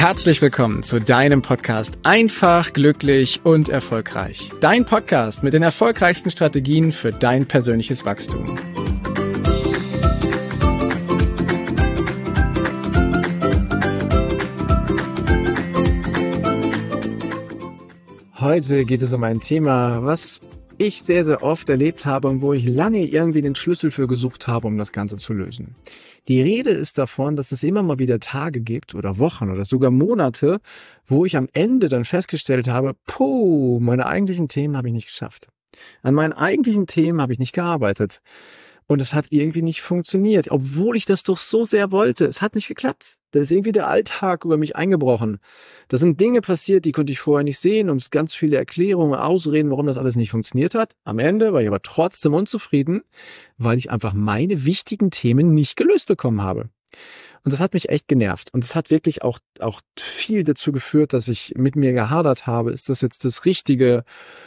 Herzlich willkommen zu deinem Podcast Einfach, glücklich und erfolgreich. Dein Podcast mit den erfolgreichsten Strategien für dein persönliches Wachstum. Heute geht es um ein Thema, was ich sehr, sehr oft erlebt habe und wo ich lange irgendwie den Schlüssel für gesucht habe, um das Ganze zu lösen. Die Rede ist davon, dass es immer mal wieder Tage gibt oder Wochen oder sogar Monate, wo ich am Ende dann festgestellt habe, meine eigentlichen Themen habe ich nicht geschafft. An meinen eigentlichen Themen habe ich nicht gearbeitet. Und es hat irgendwie nicht funktioniert, obwohl ich das doch so sehr wollte. Es hat nicht geklappt. Da ist irgendwie der Alltag über mich eingebrochen. Da sind Dinge passiert, die konnte ich vorher nicht sehen und ganz viele Erklärungen, Ausreden, warum das alles nicht funktioniert hat. Am Ende war ich aber trotzdem unzufrieden, weil ich einfach meine wichtigen Themen nicht gelöst bekommen habe. Und das hat mich echt genervt. Und es hat wirklich auch viel dazu geführt, dass ich mit mir gehadert habe. Ist das jetzt das Richtige?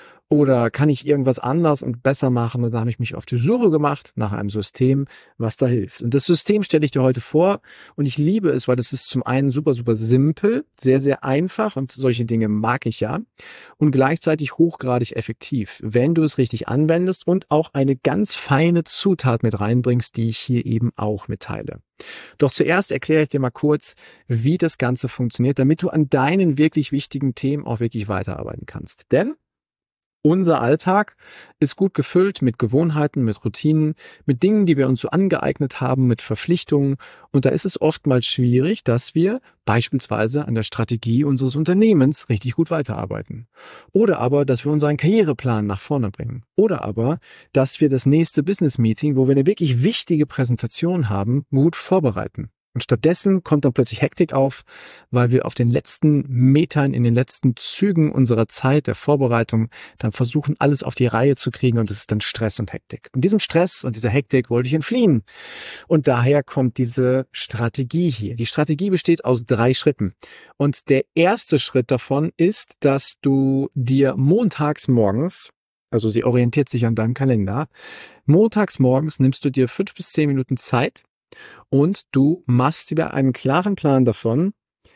Oder kann ich irgendwas anders und besser machen? Und da habe ich mich auf die Suche gemacht nach einem System, was da hilft. Und das System stelle ich dir heute vor. Und ich liebe es, weil das ist zum einen super, super simpel, sehr, sehr einfach. Und solche Dinge mag ich ja. Und gleichzeitig hochgradig effektiv, wenn du es richtig anwendest und auch eine ganz feine Zutat mit reinbringst, die ich hier eben auch mitteile. Doch zuerst erkläre ich dir mal kurz, wie das Ganze funktioniert, damit du an deinen wirklich wichtigen Themen auch wirklich weiterarbeiten kannst. Denn unser Alltag ist gut gefüllt mit Gewohnheiten, mit Routinen, mit Dingen, die wir uns so angeeignet haben, mit Verpflichtungen. Und da ist es oftmals schwierig, dass wir beispielsweise an der Strategie unseres Unternehmens richtig gut weiterarbeiten. Oder aber, dass wir unseren Karriereplan nach vorne bringen. Oder aber, dass wir das nächste Business-Meeting, wo wir eine wirklich wichtige Präsentation haben, gut vorbereiten. Und stattdessen kommt dann plötzlich Hektik auf, weil wir auf den letzten Metern, in den letzten Zügen unserer Zeit der Vorbereitung dann versuchen, alles auf die Reihe zu kriegen und es ist dann Stress und Hektik. Und diesem Stress und dieser Hektik wollte ich entfliehen. Und daher kommt diese Strategie hier. Die Strategie besteht aus 3 Schritten. Und der erste Schritt davon ist, dass du dir montags morgens, also sie orientiert sich an deinem Kalender, montags morgens nimmst du dir 5 bis 10 Minuten Zeit, und du machst dir einen klaren Plan davon,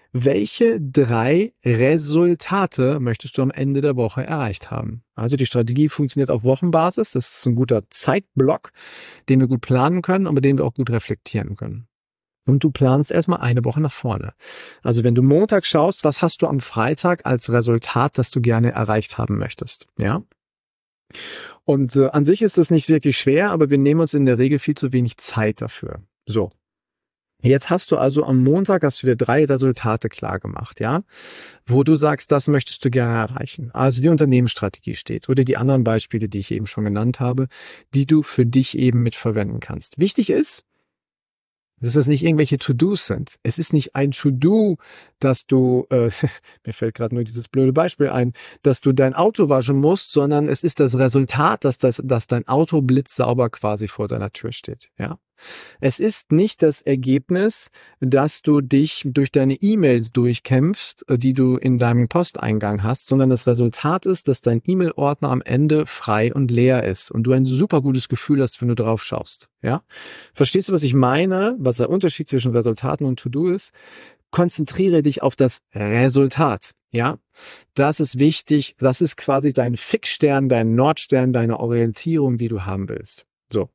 welche 3 Resultate möchtest du am Ende der Woche erreicht haben. Also die Strategie funktioniert auf Wochenbasis. Das ist ein guter Zeitblock, den wir gut planen können und mit dem wir auch gut reflektieren können. Und du planst erstmal eine Woche nach vorne. Also wenn du Montag schaust, was hast du am Freitag als Resultat, das du gerne erreicht haben möchtest, ja? Und an sich ist das nicht wirklich schwer, aber wir nehmen uns in der Regel viel zu wenig Zeit dafür. So. Jetzt hast du also am Montag hast du dir 3 Resultate klar gemacht, ja, wo du sagst, das möchtest du gerne erreichen. Also die Unternehmensstrategie steht oder die anderen Beispiele, die ich eben schon genannt habe, die du für dich eben mit verwenden kannst. Wichtig ist, dass das nicht irgendwelche To-Dos sind. Es ist nicht ein To-Do, dass du, mir fällt gerade nur dieses blöde Beispiel ein, dass du dein Auto waschen musst, sondern es ist das Resultat, dass dein Auto blitzsauber quasi vor deiner Tür steht, ja. Es ist nicht das Ergebnis, dass du dich durch deine E-Mails durchkämpfst, die du in deinem Posteingang hast, sondern das Resultat ist, dass dein E-Mail-Ordner am Ende frei und leer ist und du ein super gutes Gefühl hast, wenn du drauf schaust. Ja? Verstehst du, was ich meine? Was der Unterschied zwischen Resultaten und To-Do ist? Konzentriere dich auf das Resultat. Ja, das ist wichtig. Das ist quasi dein Fixstern, dein Nordstern, deine Orientierung, die du haben willst. So.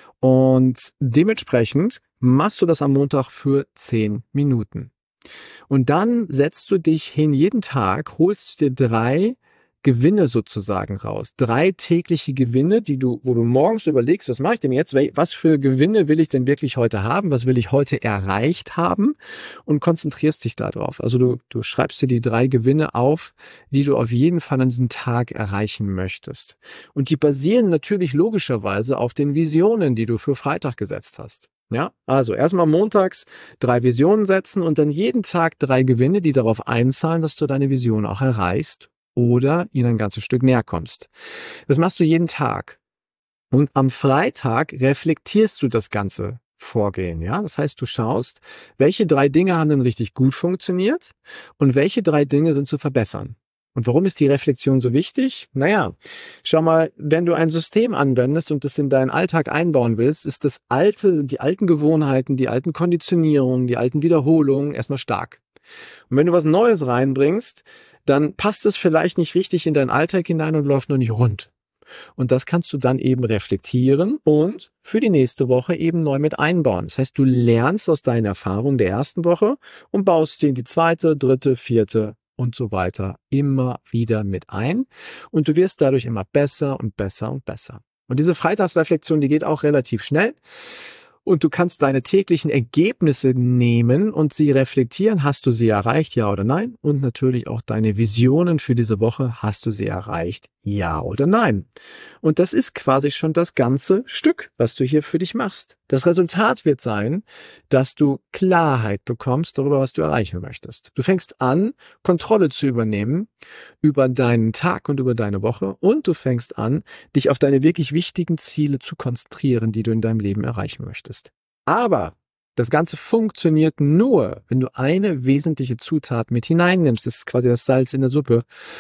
Und dementsprechend machst du das am Montag für 10 Minuten. Und dann setzt du dich hin jeden Tag, holst dir 3 Gewinne sozusagen raus. 3 tägliche Gewinne, wo du morgens überlegst, was mache ich denn jetzt? Was für Gewinne will ich denn wirklich heute haben? Was will ich heute erreicht haben? Und konzentrierst dich darauf. Also du schreibst dir die 3 Gewinne auf, die du auf jeden Fall an diesem Tag erreichen möchtest. Und die basieren natürlich logischerweise auf den Visionen, die du für Freitag gesetzt hast. Ja, also erstmal montags 3 Visionen setzen und dann jeden Tag 3 Gewinne, die darauf einzahlen, dass du deine Vision auch erreichst oder ihnen ein ganzes Stück näher kommst. Das machst du jeden Tag. Und am Freitag reflektierst du das ganze Vorgehen, ja? Das heißt, du schaust, welche 3 Dinge haben denn richtig gut funktioniert und welche 3 Dinge sind zu verbessern. Und warum ist die Reflexion so wichtig? Naja, schau mal, wenn du ein System anwendest und das in deinen Alltag einbauen willst, ist die alten Gewohnheiten, die alten Konditionierungen, die alten Wiederholungen erstmal stark. Und wenn du was Neues reinbringst, dann passt es vielleicht nicht richtig in deinen Alltag hinein und läuft noch nicht rund. Und das kannst du dann eben reflektieren und für die nächste Woche eben neu mit einbauen. Das heißt, du lernst aus deinen Erfahrungen der ersten Woche und baust sie in die zweite, dritte, vierte und so weiter immer wieder mit ein. Und du wirst dadurch immer besser und besser und besser. Und diese Freitagsreflexion, die geht auch relativ schnell. Und du kannst deine täglichen Ergebnisse nehmen und sie reflektieren. Hast du sie erreicht, ja oder nein? Und natürlich auch deine Visionen für diese Woche. Hast du sie erreicht, ja oder nein? Und das ist quasi schon das ganze Stück, was du hier für dich machst. Das Resultat wird sein, dass du Klarheit bekommst darüber, was du erreichen möchtest. Du fängst an, Kontrolle zu übernehmen über deinen Tag und über deine Woche. Und du fängst an, dich auf deine wirklich wichtigen Ziele zu konzentrieren, die du in deinem Leben erreichen möchtest. Aber das Ganze funktioniert nur, wenn du eine wesentliche Zutat mit hineinnimmst. Das ist quasi das Salz in der Suppe.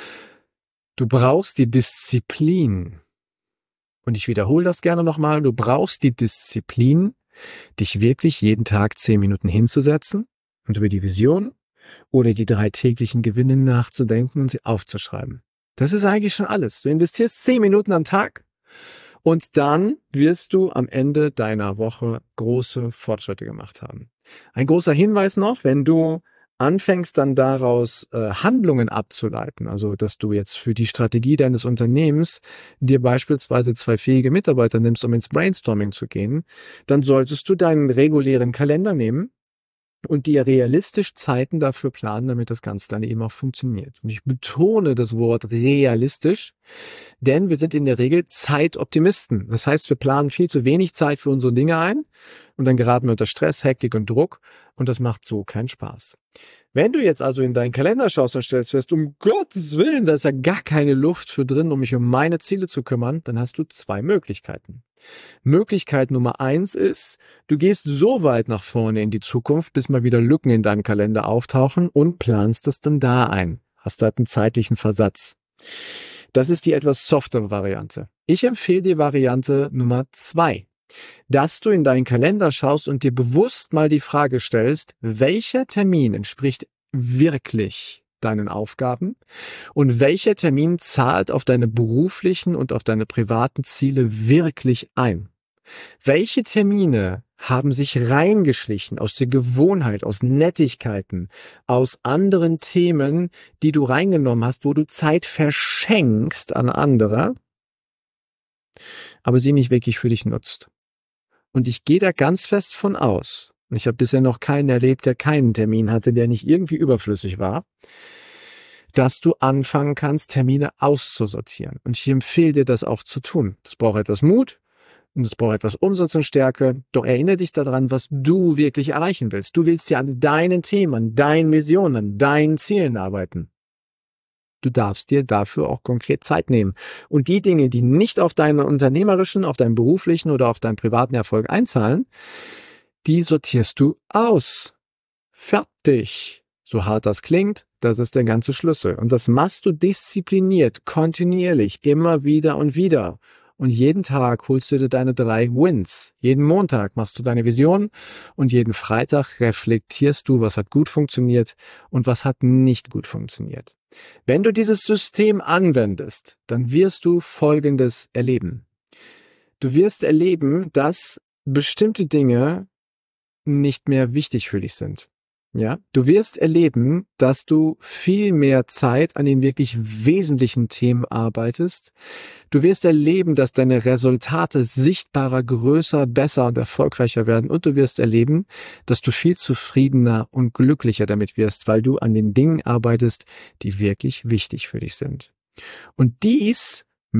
Du brauchst die Disziplin. Und ich wiederhole das gerne nochmal. Du brauchst die Disziplin, dich wirklich jeden Tag 10 Minuten hinzusetzen und über die Vision oder die 3 täglichen Gewinne nachzudenken und sie aufzuschreiben. Das ist eigentlich schon alles. Du investierst 10 Minuten am Tag. Und dann wirst du am Ende deiner Woche große Fortschritte gemacht haben. Ein großer Hinweis noch, wenn du anfängst dann daraus Handlungen abzuleiten, also dass du jetzt für die Strategie deines Unternehmens dir beispielsweise 2 fähige Mitarbeiter nimmst, um ins Brainstorming zu gehen, dann solltest du deinen regulären Kalender nehmen und dir realistisch Zeiten dafür planen, damit das Ganze dann eben auch funktioniert. Und ich betone das Wort realistisch, denn wir sind in der Regel Zeitoptimisten. Das heißt, wir planen viel zu wenig Zeit für unsere Dinge ein und dann geraten wir unter Stress, Hektik und Druck und das macht so keinen Spaß. Wenn du jetzt also in deinen Kalender schaust und stellst fest, um Gottes Willen, da ist ja gar keine Luft für drin, um mich um meine Ziele zu kümmern, dann hast du 2 Möglichkeiten. Möglichkeit Nummer 1 ist, du gehst so weit nach vorne in die Zukunft, bis mal wieder Lücken in deinem Kalender auftauchen und planst das dann da ein. Hast halt einen zeitlichen Versatz. Das ist die etwas softere Variante. Ich empfehle dir Variante Nummer 2. Dass du in deinen Kalender schaust und dir bewusst mal die Frage stellst, welcher Termin entspricht wirklich deinen Aufgaben und welcher Termin zahlt auf deine beruflichen und auf deine privaten Ziele wirklich ein? Welche Termine haben sich reingeschlichen aus der Gewohnheit, aus Nettigkeiten, aus anderen Themen, die du reingenommen hast, wo du Zeit verschenkst an andere, aber sie nicht wirklich für dich nutzt? Und ich gehe da ganz fest von aus, und ich habe bisher noch keinen erlebt, der keinen Termin hatte, der nicht irgendwie überflüssig war, dass du anfangen kannst, Termine auszusortieren. Und ich empfehle dir, das auch zu tun. Das braucht etwas Mut und es braucht etwas Umsatz und Stärke. Doch erinnere dich daran, was du wirklich erreichen willst. Du willst ja an deinen Themen, an deinen Visionen, an deinen Zielen arbeiten. Du darfst dir dafür auch konkret Zeit nehmen. Und die Dinge, die nicht auf deinen unternehmerischen, auf deinen beruflichen oder auf deinen privaten Erfolg einzahlen, die sortierst du aus. Fertig. So hart das klingt, das ist der ganze Schlüssel. Und das machst du diszipliniert, kontinuierlich, immer wieder und wieder. Und jeden Tag holst du dir deine 3 Wins. Jeden Montag machst du deine Vision und jeden Freitag reflektierst du, was hat gut funktioniert und was hat nicht gut funktioniert. Wenn du dieses System anwendest, dann wirst du Folgendes erleben. Du wirst erleben, dass bestimmte Dinge nicht mehr wichtig für dich sind. Ja, du wirst erleben, dass du viel mehr Zeit an den wirklich wesentlichen Themen arbeitest. Du wirst erleben, dass deine Resultate sichtbarer, größer, besser und erfolgreicher werden. Und du wirst erleben, dass du viel zufriedener und glücklicher damit wirst, weil du an den Dingen arbeitest, die wirklich wichtig für dich sind. Und dies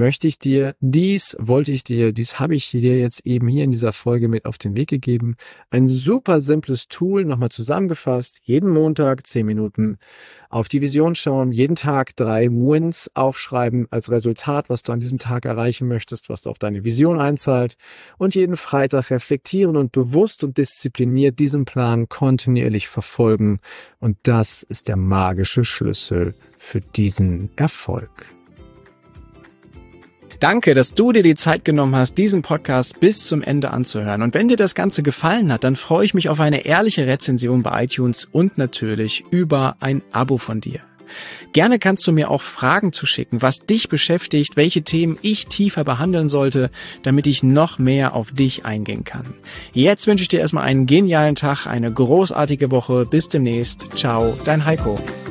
habe ich dir jetzt eben hier in dieser Folge mit auf den Weg gegeben. Ein super simples Tool, nochmal zusammengefasst, jeden Montag 10 Minuten auf die Vision schauen, jeden Tag 3 Wins aufschreiben als Resultat, was du an diesem Tag erreichen möchtest, was auf deine Vision einzahlt und jeden Freitag reflektieren und bewusst und diszipliniert diesen Plan kontinuierlich verfolgen. Und das ist der magische Schlüssel für diesen Erfolg. Danke, dass du dir die Zeit genommen hast, diesen Podcast bis zum Ende anzuhören. Und wenn dir das Ganze gefallen hat, dann freue ich mich auf eine ehrliche Rezension bei iTunes und natürlich über ein Abo von dir. Gerne kannst du mir auch Fragen zuschicken, was dich beschäftigt, welche Themen ich tiefer behandeln sollte, damit ich noch mehr auf dich eingehen kann. Jetzt wünsche ich dir erstmal einen genialen Tag, eine großartige Woche. Bis demnächst. Ciao, dein Heiko.